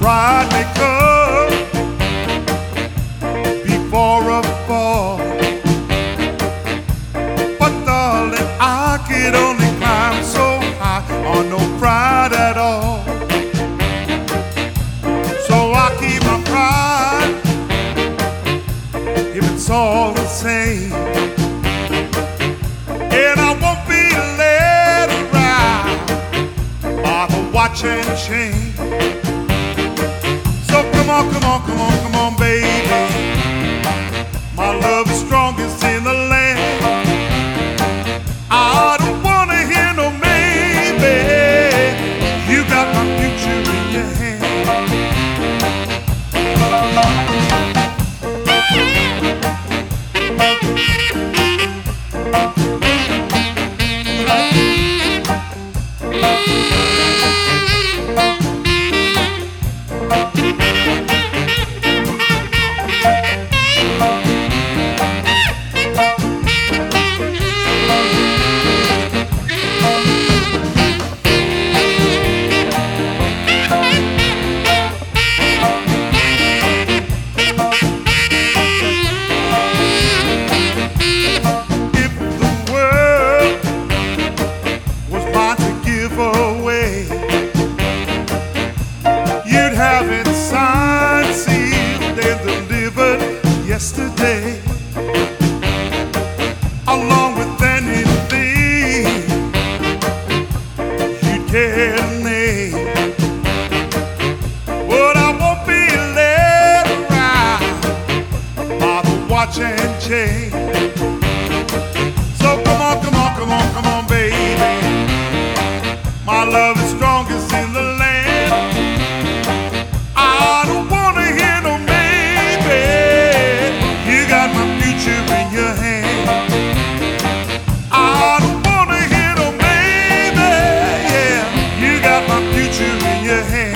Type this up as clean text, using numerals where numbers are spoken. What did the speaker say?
Ride me come before a fall, but darling, I could only climb so high on no pride at all. So I keep my pride if it's all the same, and I won't be led around by the watch and chain. So come on, come on, come on, come on, baby. My love is strongest in the land. I don't wanna hear no maybe. You got my future in your hand. Yesterday, along with anything you'd care to name, but I won't be led around by the watch and chain. So come on, come on, come on, come on, baby. My love is strongest in the land. I don't wanna hear no my future in your hand. I don't wanna hear no maybe, yeah. You got my future in your hand.